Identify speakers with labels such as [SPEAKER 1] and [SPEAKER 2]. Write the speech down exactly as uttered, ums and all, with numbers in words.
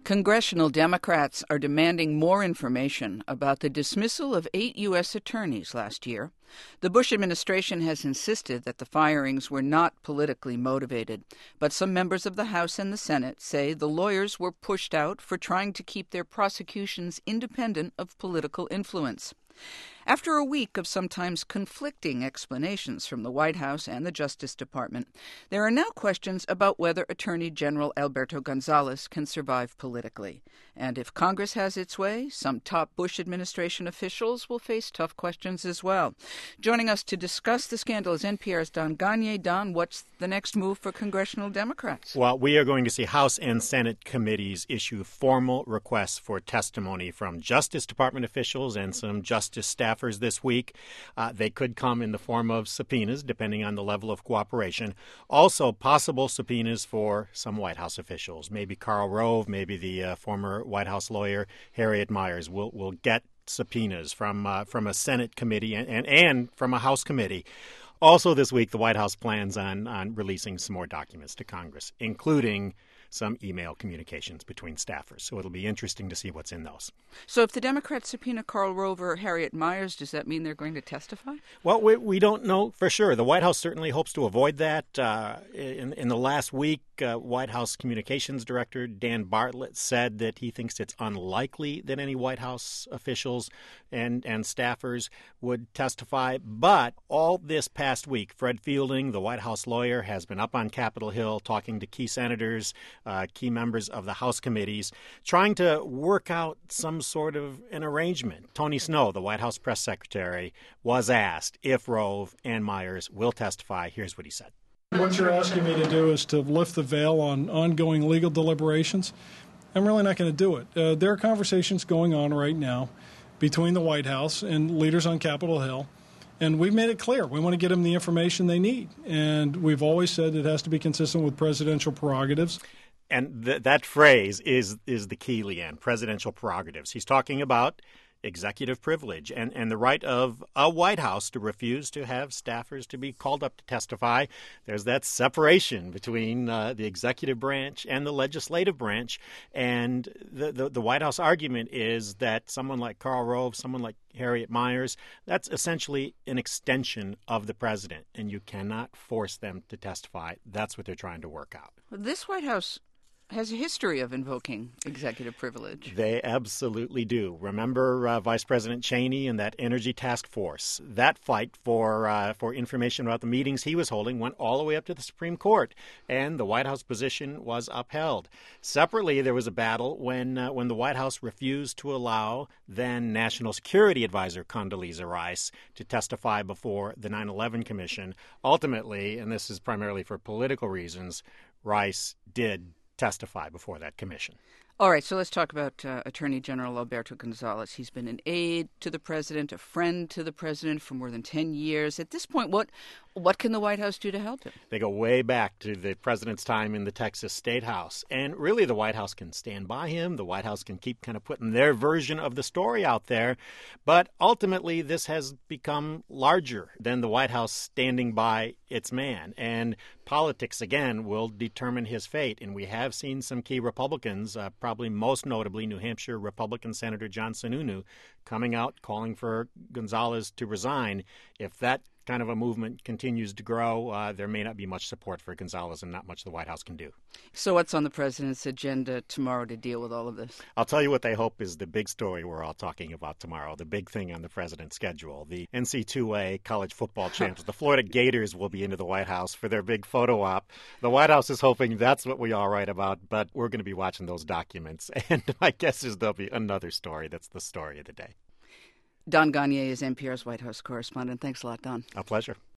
[SPEAKER 1] Congressional Democrats are demanding more information about the dismissal of eight U S attorneys last year. The Bush administration has insisted that the firings were not politically motivated, but some members of the House and the Senate say the lawyers were pushed out for trying to keep their prosecutions independent of political influence. After a week of sometimes conflicting explanations from the White House and the Justice Department, there are now questions about whether Attorney General Alberto Gonzales can survive politically. And if Congress has its way, some top Bush administration officials will face tough questions as well. Joining us to discuss the scandal is N P R's Don Gonyea. Don, what's the next move for congressional Democrats?
[SPEAKER 2] Well, we are going to see House and Senate committees issue formal requests for testimony from Justice Department officials and some justice staffers this week. Uh, they could come in the form of subpoenas, depending on the level of cooperation. Also, possible subpoenas for some White House officials. Maybe Karl Rove, maybe the uh, former White House lawyer Harriet Miers will will get subpoenas from uh, from a Senate committee and, and, and from a House committee. Also this week, the White House plans on, on releasing some more documents to Congress, including some email communications between staffers. So it'll be interesting to see what's in those.
[SPEAKER 1] So if the Democrats subpoena Karl Rove or Harriet Miers, does that mean they're going to testify?
[SPEAKER 2] Well, we, we don't know for sure. The White House certainly hopes to avoid that. Uh, in, in the last week, uh, White House Communications Director Dan Bartlett said that he thinks it's unlikely that any White House officials and, and staffers would testify. But all this past week, Fred Fielding, the White House lawyer, has been up on Capitol Hill talking to key senators, Uh, key members of the House committees, trying to work out some sort of an arrangement. Tony Snow, the White House press secretary, was asked if Rove and Miers will testify. Here's what he said.
[SPEAKER 3] What you're asking me to do is to lift the veil on ongoing legal deliberations. I'm really not going to do it. Uh, there are conversations going on right now between the White House and leaders on Capitol Hill. And we've made it clear. We want to get them the information they need. And we've always said it has to be consistent with presidential prerogatives.
[SPEAKER 2] And th- that phrase is is the key, Leanne, presidential prerogatives. He's talking about executive privilege and, and the right of a White House to refuse to have staffers to be called up to testify. There's that separation between uh, the executive branch and the legislative branch. And the, the, the White House argument is that someone like Karl Rove, someone like Harriet Miers, that's essentially an extension of the president, and you cannot force them to testify. That's what they're trying to work out.
[SPEAKER 1] This White House has a history of invoking executive privilege.
[SPEAKER 2] They absolutely do. Remember uh, Vice President Cheney and that Energy Task Force? That fight for uh, for information about the meetings he was holding went all the way up to the Supreme Court, and the White House position was upheld. Separately, there was a battle when uh, when the White House refused to allow then National Security Advisor Condoleezza Rice to testify before the nine eleven Commission. Ultimately, and this is primarily for political reasons, Rice did testify before that commission.
[SPEAKER 1] All right, so let's talk about uh, Attorney General Alberto Gonzales. He's been an aide to the president, a friend to the president for more than ten years. At this point, what what can the White House do to help him?
[SPEAKER 2] They go way back to the president's time in the Texas State House. And really, the White House can stand by him. The White House can keep kind of putting their version of the story out there. But ultimately, this has become larger than the White House standing by its man. And politics, again, will determine his fate. And we have seen some key Republicans, uh, probably most notably New Hampshire Republican Senator John Sununu, coming out calling for Gonzales to resign. If that kind of a movement continues to grow, uh, there may not be much support for Gonzales and not much the White House can do.
[SPEAKER 1] So what's on the president's agenda tomorrow to deal with all of this?
[SPEAKER 2] I'll tell you what they hope is the big story we're all talking about tomorrow, the big thing on the president's schedule. The N C double A college football champs, the Florida Gators, will be into the White House for their big photo op. The White House is hoping that's what we all write about, but we're going to be watching those documents. And my guess is there'll be another story that's the story of the day.
[SPEAKER 1] Don Gonyea is N P R's White House correspondent. Thanks a lot, Don.
[SPEAKER 2] A pleasure.